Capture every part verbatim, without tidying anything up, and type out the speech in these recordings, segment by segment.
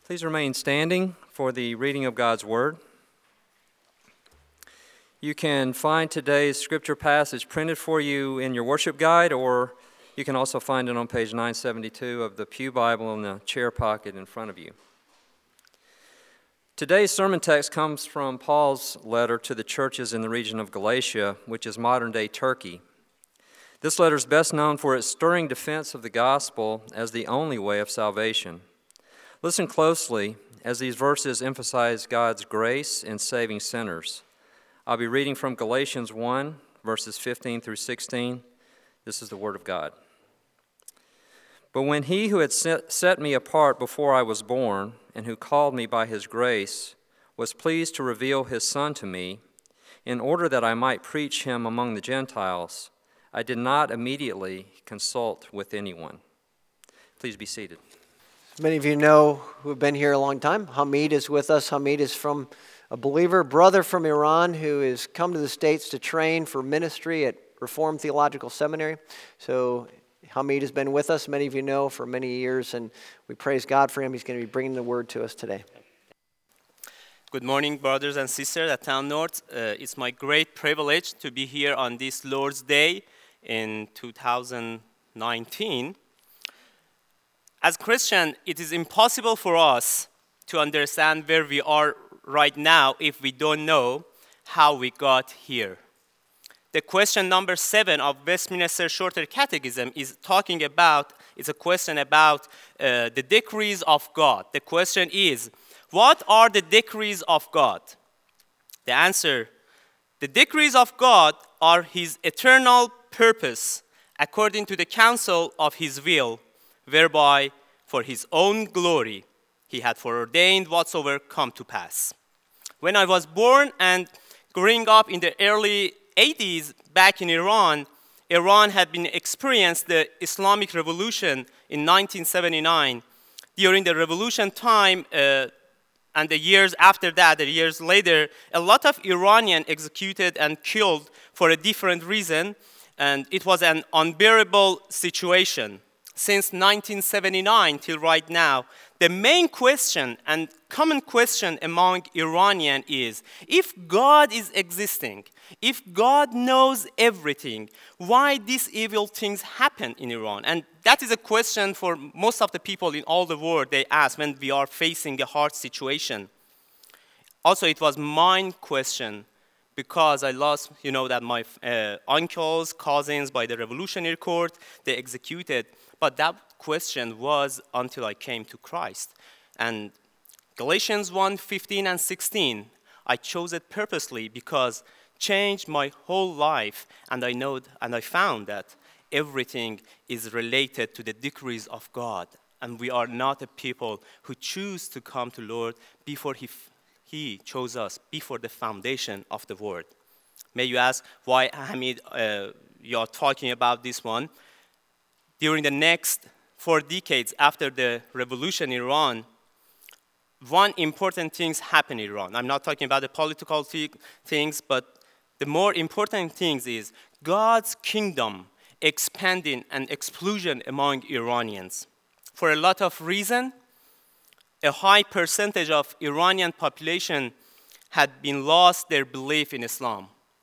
Please remain standing for the reading of God's Word. You can find today's scripture passage printed for you in your worship guide, or you can also find it on page nine seventy-two of the Pew Bible in the chair pocket in front of you. Today's sermon text comes from Paul's letter to the churches in the region of Galatia, which is modern-day Turkey. This letter is best known for its stirring defense of the gospel as the only way of salvation. Listen closely as these verses emphasize God's grace in saving sinners. I'll be reading from Galatians one, verses fifteen through sixteen. This is the Word of God. But when he who had set me apart before I was born, and who called me by his grace, was pleased to reveal his Son to me, in order that I might preach him among the Gentiles, I did not immediately consult with anyone. Please be seated. Many of you know who have been here a long time. Hamid is with us. Hamid is from a believer, brother from Iran who has come to the States to train for ministry at Reformed Theological Seminary. So Hamid has been with us, many of you know, for many years, and we praise God for him. He's going to be bringing the word to us today. Good morning, brothers and sisters at Town North. Uh, it's my great privilege to be here on this Lord's Day in two thousand nineteen. As Christians, it is impossible for us to understand where we are right now if we don't know how we got here. The question number seven of Westminster Shorter Catechism is talking about, it's a question about uh, the decrees of God. The question is, what are the decrees of God? The answer, the decrees of God are His eternal purpose according to the counsel of His will, whereby for His own glory He had foreordained whatsoever come to pass. When I was born and growing up in the early eighties back in Iran, Iran had been experienced the Islamic Revolution in nineteen seventy-nine. During the revolution time uh, and the years after that, the years later, a lot of Iranians executed and killed for a different reason, and it was an unbearable situation. Since nineteen seventy-nine till right now, the main question and common question among Iranians is, if God is existing, if God knows everything, why these evil things happen in Iran? And that is a question for most of the people in all the world they ask when we are facing a hard situation. Also, it was my question, because I lost, you know, that my uh, uncles, cousins by the Revolutionary Court, they executed. But that question was until I came to Christ. And Galatians one, fifteen and sixteen, I chose it purposely because it changed my whole life. And I know and I found that everything is related to the decrees of God. And we are not a people who choose to come to Lord before He He chose us before the foundation of the world. May you ask why, Hamid, uh, you are talking about this one. During the next four decades after the revolution in Iran, one important thing happened in Iran. I'm not talking about the political th- things, but the more important things is God's kingdom expanding and explosion among Iranians. For a lot of reasons, a high percentage of Iranian population had been lost their belief in Islam.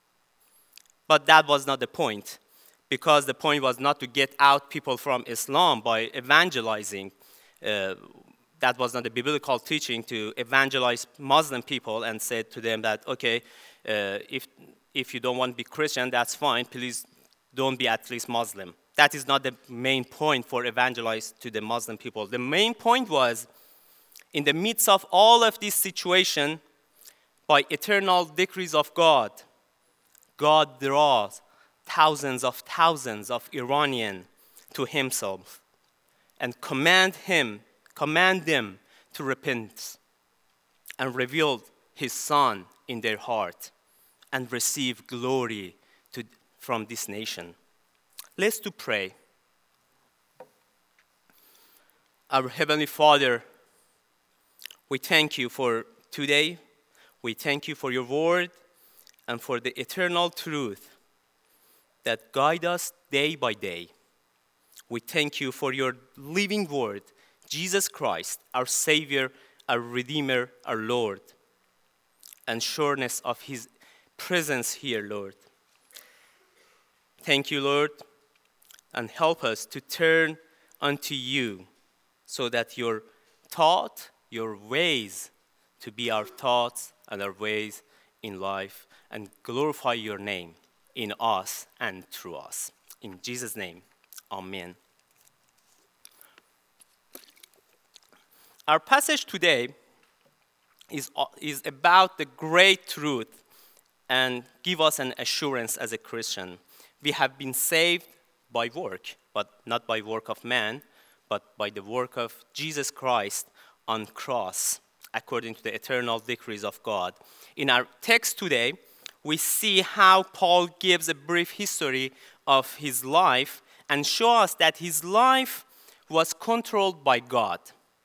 But that was not the point, because the point was not to get out people from Islam by evangelizing. Uh, that was not the biblical teaching, to evangelize Muslim people and said to them that, okay, uh, if, if you don't want to be Christian, that's fine, please don't be at least Muslim. That is not the main point for evangelize to the Muslim people. The main point was, in the midst of all of this situation, by eternal decrees of God, God draws thousands of thousands of Iranians to Himself and command him, command them to repent and reveal His Son in their heart and receive glory to, from this nation. Let's to pray. Our Heavenly Father, we thank You for today. We thank You for Your word and for the eternal truth that guide us day by day. We thank You for Your living word, Jesus Christ, our Savior our Redeemer, our Lord, and sureness of his presence here, Lord. Thank you, Lord, and help us to turn unto you so that your thought, your ways, to be our thoughts and our ways in life, and glorify your name in us and through us. In Jesus' name, amen. Our passage today is, is about the great truth and give us an assurance as a Christian. We have been saved by work, but not by work of man, but by the work of Jesus Christ on cross, according to the eternal decrees of God. In our text today, we see how Paul gives a brief history of his life and shows us that his life was controlled by God.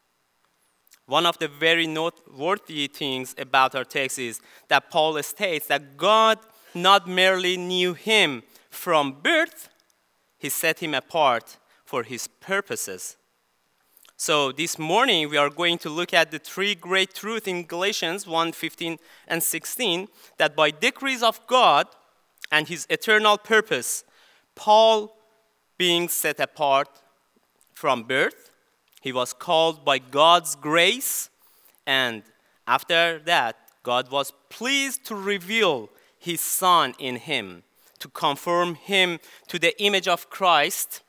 One of the very noteworthy things about our text is that Paul states that God not merely knew him from birth, he set him apart for his purposes. So this morning we are going to look at the three great truths in Galatians one, fifteen, and sixteen, that by decrees of God and his eternal purpose, Paul being set apart from birth, he was called by God's grace, and after that, God was pleased to reveal his Son in him, to conform him to the image of Christ,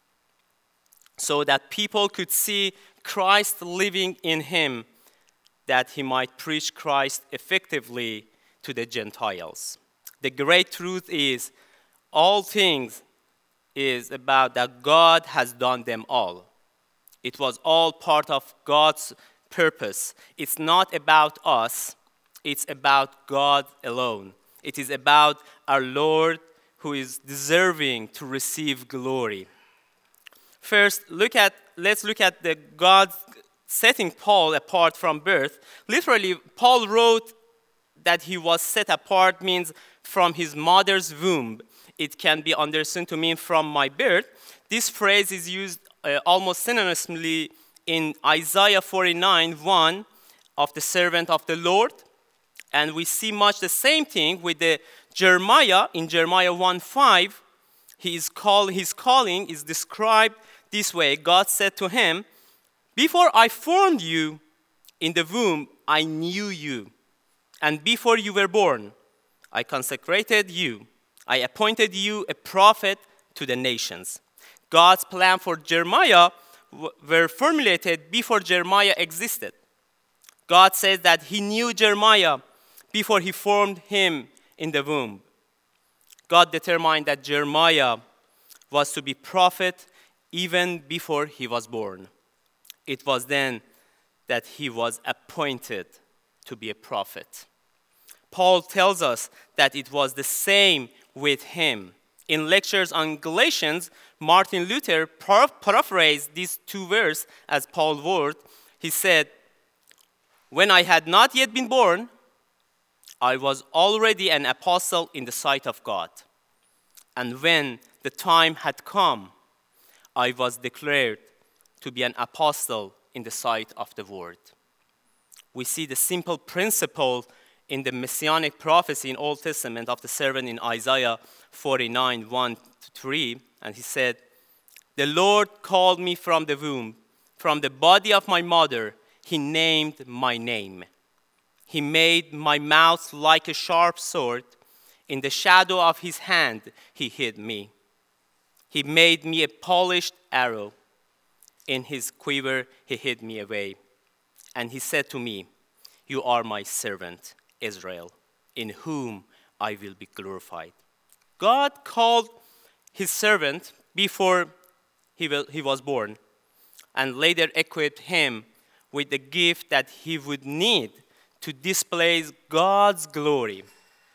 so that people could see Christ living in him, that he might preach Christ effectively to the Gentiles. The great truth is, all things is about that God has done them all. It was all part of God's purpose. It's not about us. It's about God alone. It is about our Lord who is deserving to receive glory. First, look at, let's look at the God setting Paul apart from birth. Literally, Paul wrote that he was set apart means from his mother's womb. It can be understood to mean from my birth. This phrase is used uh, almost synonymously in Isaiah forty-nine, one, of the servant of the Lord. And we see much the same thing with the Jeremiah. In Jeremiah one, five, he is call, his calling is described this way. God said to him, "Before I formed you in the womb, I knew you. And before you were born, I consecrated you. I appointed you a prophet to the nations." God's plan for Jeremiah w- were formulated before Jeremiah existed. God says that he knew Jeremiah before he formed him in the womb. God determined that Jeremiah was to be prophet even before he was born. It was then that he was appointed to be a prophet. Paul tells us that it was the same with him. In lectures on Galatians, Martin Luther paraphrased these two verses as Paul wrote. He said, "When I had not yet been born, I was already an apostle in the sight of God. And when the time had come, I was declared to be an apostle in the sight of the world." We see the simple principle in the messianic prophecy in Old Testament of the servant in Isaiah forty-nine, one to three. And he said, "The Lord called me from the womb, from the body of my mother, he named my name. He made my mouth like a sharp sword. In the shadow of his hand, he hid me. He made me a polished arrow. In his quiver, he hid me away. And he said to me, 'You are my servant, Israel, in whom I will be glorified.'" God called his servant before he, will, he was born, and later equipped him with the gift that he would need to display God's glory.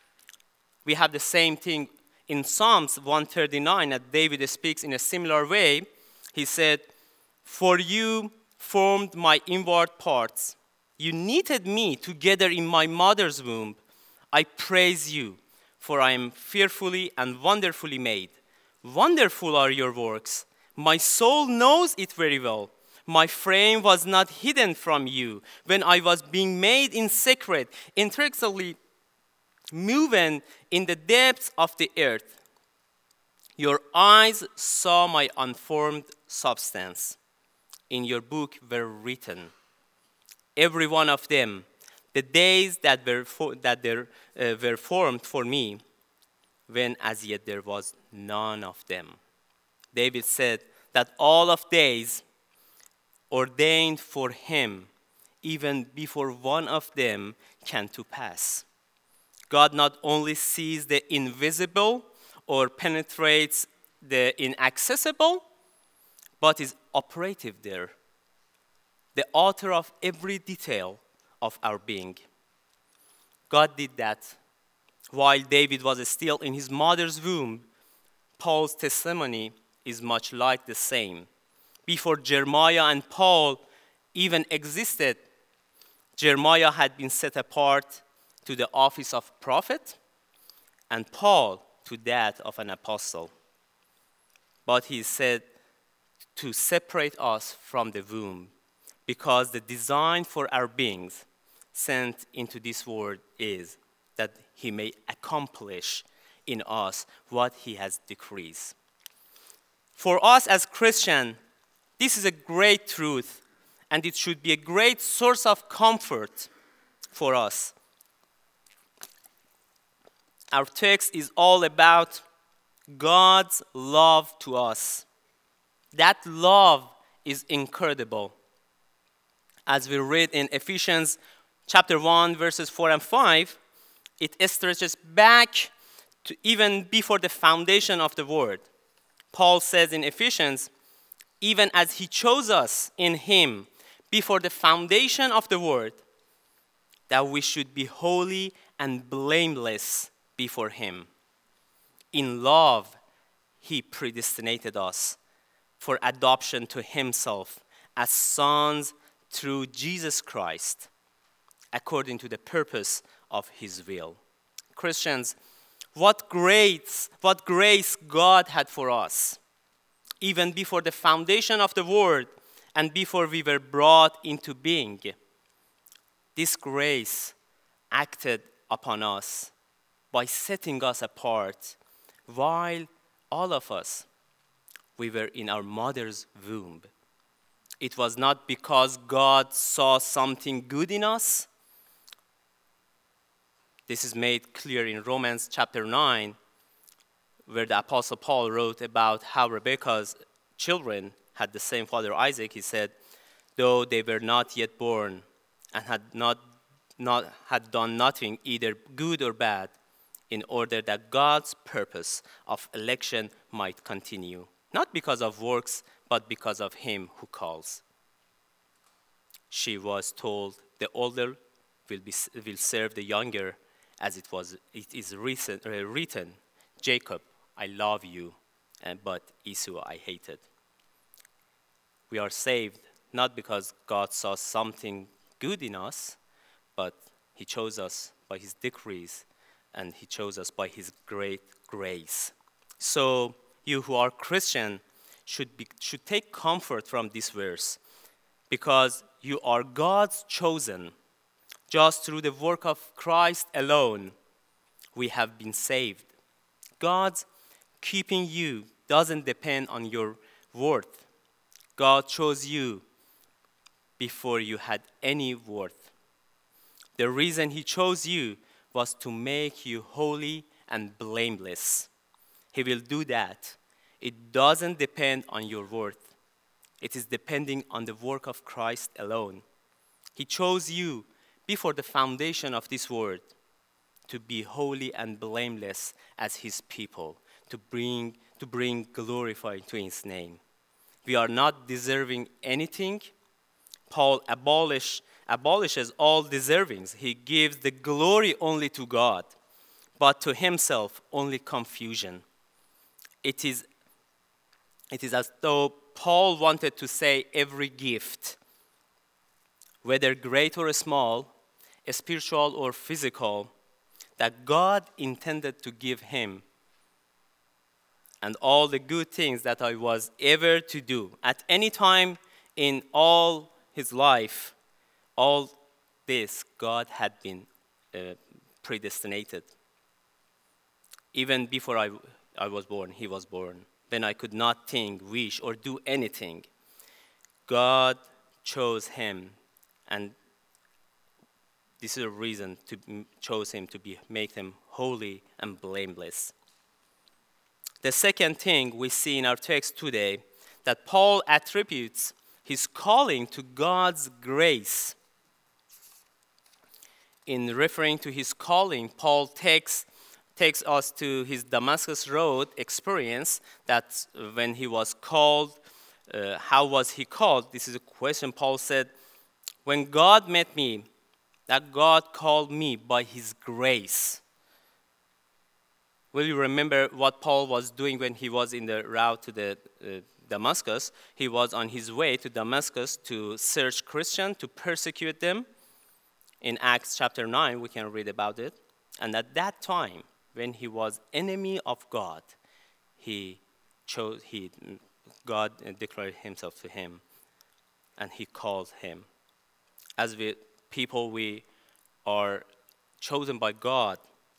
We have the same thing in Psalms one thirty-nine, that David speaks in a similar way. He said, "For you formed my inward parts. You knitted me together in my mother's womb. I praise you, for I am fearfully and wonderfully made. Wonderful are your works. My soul knows it very well. My frame was not hidden from you when I was being made in secret, intricately moving in the depths of the earth. Your eyes saw my unformed substance. In your book were written, every one of them, the days that were for, that there, uh, were formed for me, when as yet there was none of them. David said that all of days ordained for him, even before one of them came to pass. God not only sees the invisible or penetrates the inaccessible, but is operative there, the author of every detail of our being. God did that while David was still in his mother's womb. Paul's testimony is much like the same. Before Jeremiah and Paul even existed, Jeremiah had been set apart to the office of prophet, and Paul to that of an apostle. But he said to separate us from the womb, because the design for our beings sent into this world is that he may accomplish in us what he has decreed. For us as Christians, this is a great truth, and it should be a great source of comfort for us. Our text is all about God's love to us. That love is incredible. As we read in Ephesians chapter one, verses four and five, it stretches back to even before the foundation of the world. Paul says in Ephesians, even as he chose us in him before the foundation of the world, that we should be holy and blameless before him. In love, he predestinated us for adoption to himself as sons through Jesus Christ, according to the purpose of his will. Christians, what grace, what grace God had for us, even before the foundation of the world and before we were brought into being. This grace acted upon us by setting us apart while all of us, we were in our mother's womb. It was not because God saw something good in us. This is made clear in Romans chapter nine, where the Apostle Paul wrote about how Rebekah's children had the same father Isaac. He said, though they were not yet born and had not, not had done nothing, either good or bad, in order that God's purpose of election might continue, not because of works, but because of him who calls. She was told, the older will, be, will serve the younger, as it was. It is recent, uh, written, Jacob, I love you, and, but Esau I hated. We are saved not because God saw something good in us, but he chose us by his decrees, and he chose us by his great grace. So you who are Christian should, be, should take comfort from this verse, because you are God's chosen. Just through the work of Christ alone, we have been saved. God's keeping you doesn't depend on your worth. God chose you before you had any worth. The reason he chose you was to make you holy and blameless. He will do that. It doesn't depend on your worth. It is depending on the work of Christ alone. He chose you before the foundation of this world to be holy and blameless as his people, to bring, to bring glory to his name. We are not deserving anything. Paul abolish, abolishes all deservings. He gives the glory only to God, but to himself only confusion. It is, it is as though Paul wanted to say every gift, whether great or small, spiritual or physical, that God intended to give him, and all the good things that I was ever to do at any time In all his life, all this, God had been uh, predestinated. Even before I, I was born, he was born. When I could not think, wish, or do anything, God chose him, and this is a reason to chose him to be make him holy and blameless. The second thing we see in our text today, that Paul attributes his calling to God's grace. In referring to his calling, Paul takes, takes us to his Damascus Road experience, that when he was called, uh, how was he called? This is a question. Paul said, when God met me, that God called me by his grace. Will you remember what Paul was doing when he was in the route to the uh, Damascus? He was on his way to Damascus to search Christians, to persecute them. In Acts chapter nine, we can read about it. And at that time, when he was enemy of God, he chose, he, God declared himself to him, and he called him. As we people, we are chosen by God.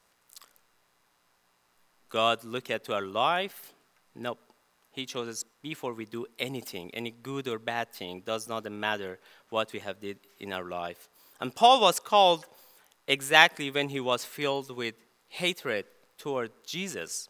God look at to our life. Nope. He chose us before we do anything, any good or bad thing. Does not matter what we have did in our life. And Paul was called exactly when he was filled with hatred toward Jesus.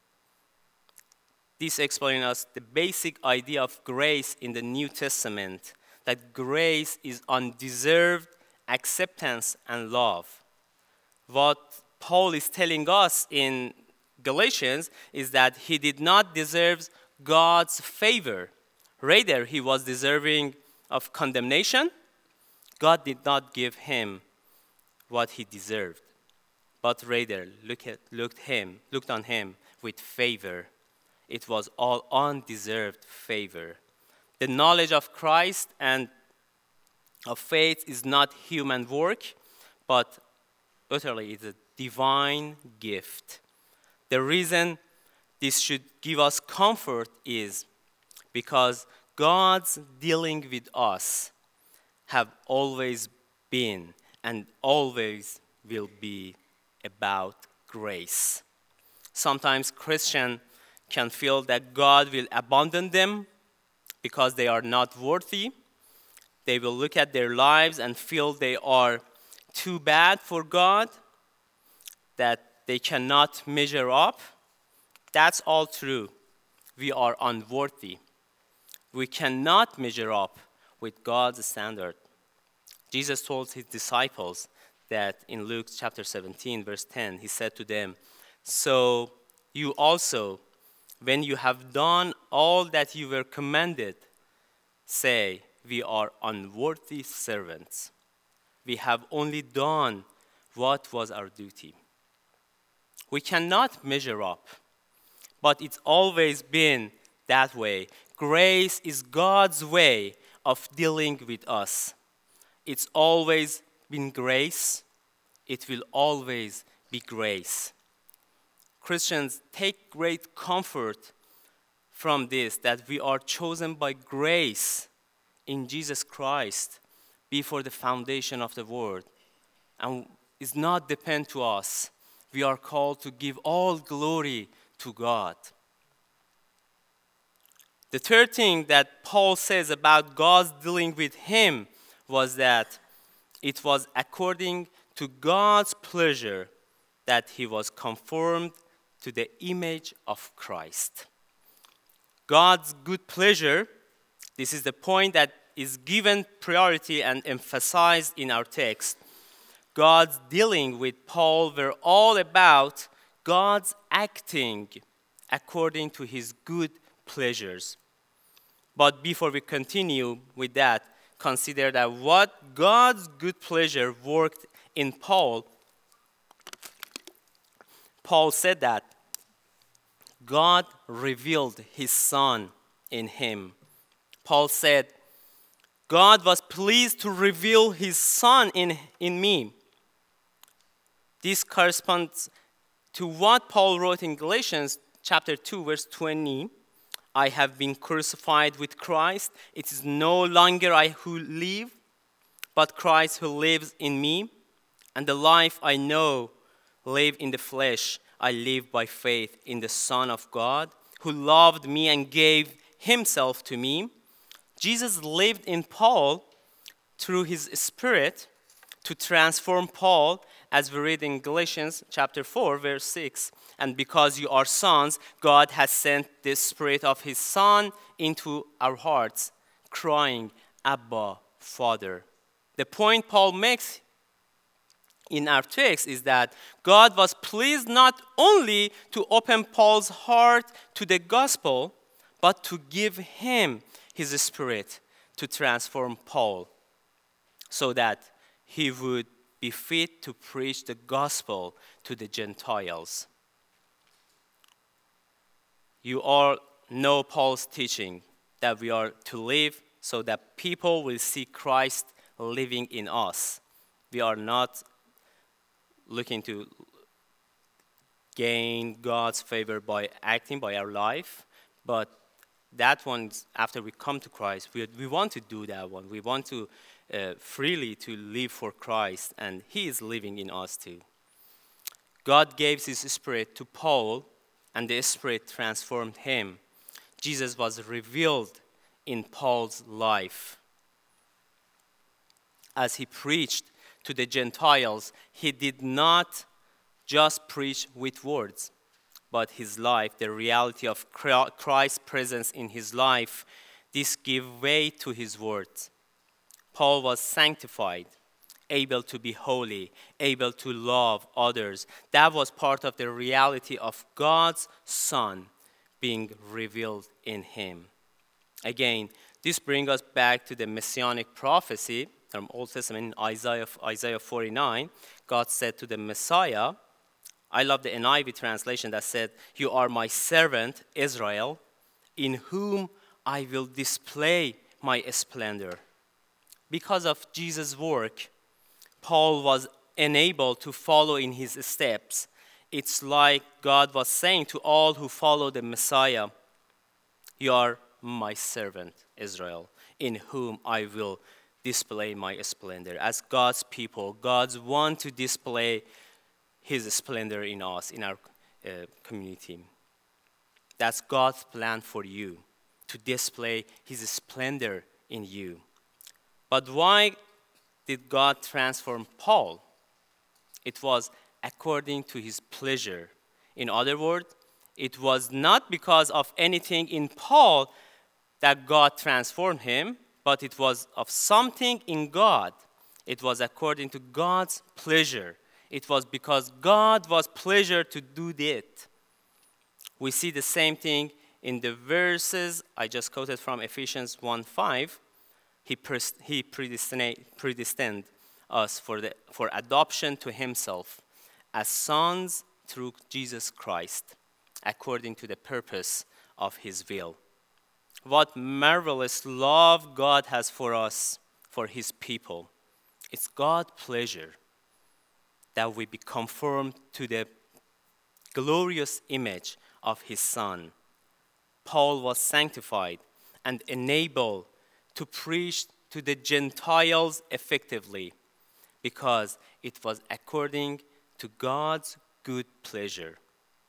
This explains us the basic idea of grace in the New Testament, that grace is undeserved acceptance and love. What Paul is telling us in Galatians is that he did not deserve God's favor. Rather, he was deserving of condemnation. God did not give him what he deserved, but rather look at, looked him, looked on him with favor. It was all undeserved favor. The knowledge of Christ and of faith is not human work, but utterly it's a divine gift. The reason this should give us comfort is because God's dealing with us have always been and always will be about grace. Sometimes Christians can feel that God will abandon them because they are not worthy. They will look at their lives and feel they are too bad for God, that they cannot measure up. That's all true. We are unworthy. We cannot measure up with God's standard. Jesus told his disciples that in Luke chapter seventeen, verse ten, he said to them, so you also, when you have done all that you were commanded, say, we are unworthy servants. We have only done what was our duty. We cannot measure up, but it's always been that way. Grace is God's way of dealing with us. It's always been grace. It will always be grace. Christians take great comfort from this, that we are chosen by grace in Jesus Christ before the foundation of the world. And it's not depend to us. We are called to give all glory to God. The third thing that Paul says about God's dealing with him was that it was according to God's pleasure that he was conformed to the image of Christ. God's good pleasure, this is the point that is given priority and emphasized in our text. God's dealing with Paul were all about God's acting according to his good pleasures. But before we continue with that, consider that what God's good pleasure worked in Paul, Paul said that God revealed his Son in him. Paul said, God was pleased to reveal his Son in, in me. This corresponds to what Paul wrote in Galatians chapter two, verse twenty. I have been crucified with Christ. It is no longer I who live, but Christ who lives in me. And the life I know live in the flesh, I live by faith in the Son of God, who loved me and gave himself to me. Jesus lived in Paul through his Spirit to transform Paul, as we read in Galatians chapter four, verse six. And because you are sons, God has sent the Spirit of his Son into our hearts, crying, Abba, Father. The point Paul makes in our text is that God was pleased not only to open Paul's heart to the gospel, but to give him his Spirit to transform Paul so that he would be fit to preach the gospel to the Gentiles. You all know Paul's teaching that we are to live so that people will see Christ living in us. We are not looking to gain God's favor by acting, by our life, but that one, after we come to Christ, we, we want to do that one. We want to uh, freely to live for Christ, and he is living in us too. God gave his Spirit to Paul, and the Spirit transformed him. Jesus was revealed in Paul's life. As he preached to the Gentiles, he did not just preach with words, but his life, the reality of Christ's presence in his life, this gave way to his words. Paul was sanctified, able to be holy, able to love others. That was part of the reality of God's Son being revealed in him. Again, this brings us back to the messianic prophecy from Old Testament in Isaiah, Isaiah forty-nine. God said to the Messiah, I love the N I V translation that said, you are my servant, Israel, in whom I will display my splendor. Because of Jesus' work, Paul was enabled to follow in his steps. It's like God was saying to all who follow the Messiah, you are my servant, Israel, in whom I will display my splendor. As God's people, God's want to display his splendor in us, in our uh, community. That's God's plan for you, to display his splendor in you. But why did God transform Paul? It was according to his pleasure. In other words, it was not because of anything in Paul that God transformed him, but it was of something in God. It was according to God's pleasure. It was because God was pleased to do that. We see the same thing in the verses I just quoted from Ephesians one five. He, pres- he predestined, predestined us for, the, for adoption to himself as sons through Jesus Christ, according to the purpose of his will. What marvelous love God has for us, for his people. It's God's pleasure that we be conformed to the glorious image of his Son. Paul was sanctified and enabled to preach to the Gentiles effectively because it was according to God's good pleasure.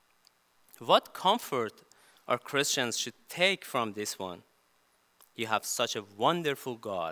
What comfort our Christians should take from this one? You have such a wonderful God.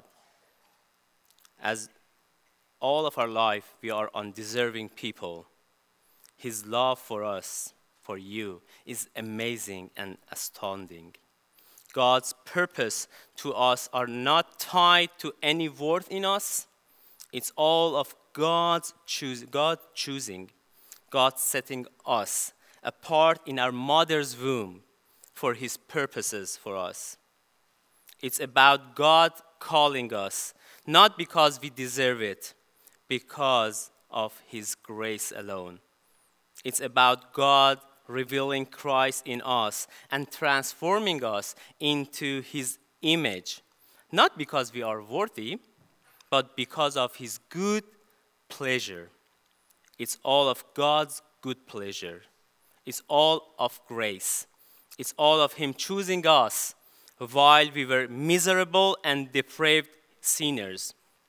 As all of our life, we are undeserving people. His love for us, for you, is amazing and astounding. God's purpose to us are not tied to any worth in us. It's all of God's choos- God choosing, God setting us apart in our mother's womb for his purposes for us. It's about God calling us, not because we deserve it, because of his grace alone. It's about God revealing Christ in us and transforming us into his image, not because we are worthy, but because of his good pleasure. It's all of God's good pleasure. It's all of grace. It's all of him choosing us while we were miserable and depraved sinners.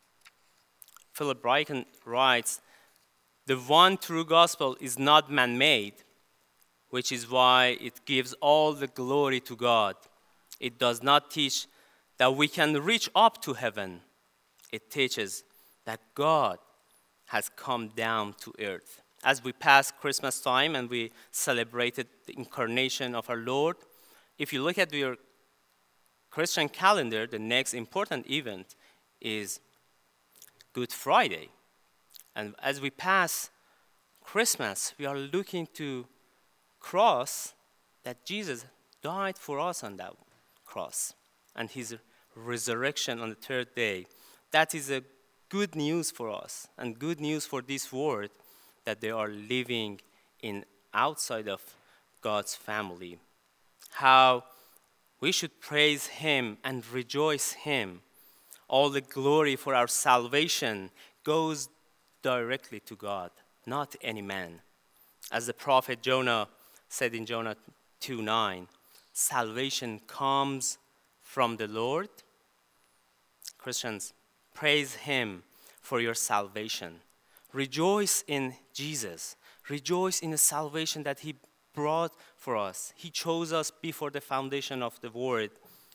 Philip Ryken writes, the one true gospel is not man-made, which is why it gives all the glory to God. It does not teach that we can reach up to heaven. It teaches that God has come down to earth. As we pass Christmas time and we celebrated the incarnation of our Lord, if you look at your Christian calendar, the next important event is Good Friday. And as we pass Christmas, we are looking to cross that Jesus died for us on that cross and his resurrection on the third day. That is a good news for us and good news for this world that they are living in outside of God's family. How we should praise him and rejoice him. All the glory for our salvation goes directly to God, not any man. As the prophet Jonah said in Jonah two nine, salvation comes from the Lord. Christians, praise him for your salvation. Rejoice in Jesus. Rejoice in the salvation that he brought for us. He chose us before the foundation of the world.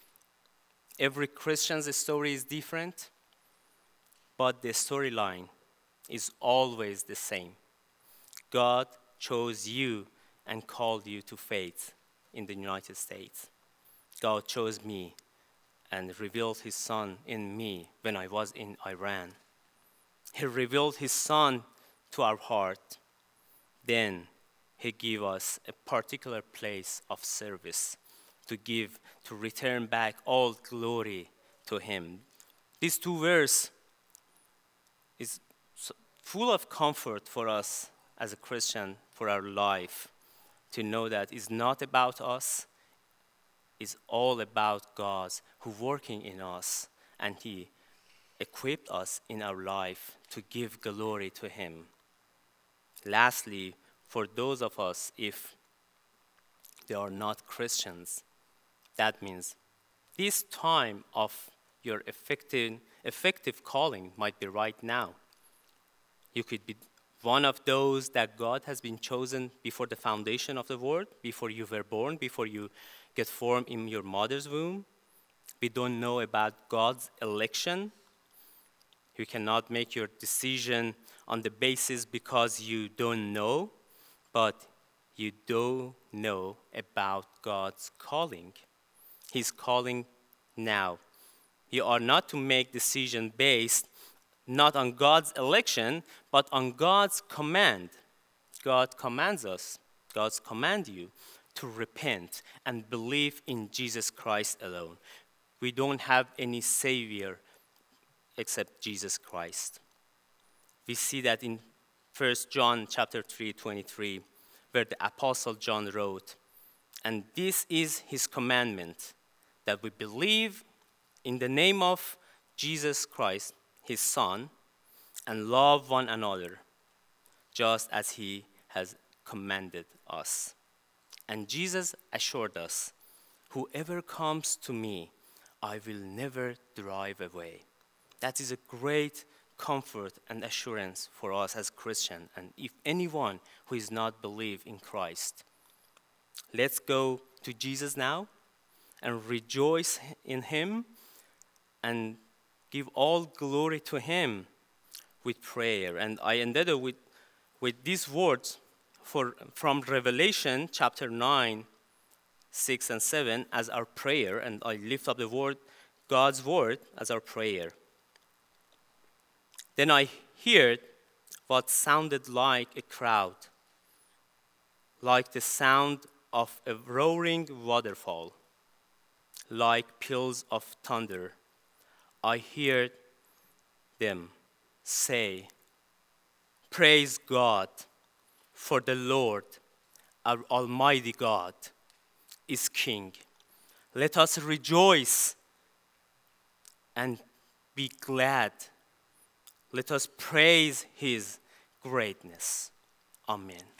Every Christian's story is different, but the storyline is always the same. God chose you and called you to faith in the United States. God chose me and revealed his son in me when I was in Iran. He revealed his son to our heart. Then he gave us a particular place of service to give, to return back all glory to him. These two verses is full of comfort for us as a Christian for our life, to know that it's not about us, it's all about God who working in us, and he equipped us in our life to give glory to him. Lastly, for those of us, if they are not Christians, that means this time of your effective, effective calling might be right now. You could be one of those that God has been chosen before the foundation of the world, before you were born, before you get formed in your mother's womb. We don't know about God's election. You cannot make your decision on the basis because you don't know, but you do know about God's calling. He's calling now. You are not to make decision based not on God's election, but on God's command. God commands us, God's command you to repent and believe in Jesus Christ alone. We don't have any Savior except Jesus Christ. We see that in First John chapter three, twenty-three, where the Apostle John wrote, and this is his commandment, that we believe in the name of Jesus Christ, his Son, and love one another, just as he has commanded us. And Jesus assured us, whoever comes to me, I will never drive away. That is a great comfort and assurance for us as Christians, and if anyone who is not believe in Christ. Let's go to Jesus now and rejoice in him and give all glory to him with prayer. And I ended up with, with these words for, from Revelation chapter nine, six and seven as our prayer, and I lift up the word, God's word as our prayer. Then I heard what sounded like a crowd, like the sound of a roaring waterfall, like peals of thunder. I heard them say, praise God, for the Lord, our Almighty God, is King. Let us rejoice and be glad. Let us praise his greatness. Amen.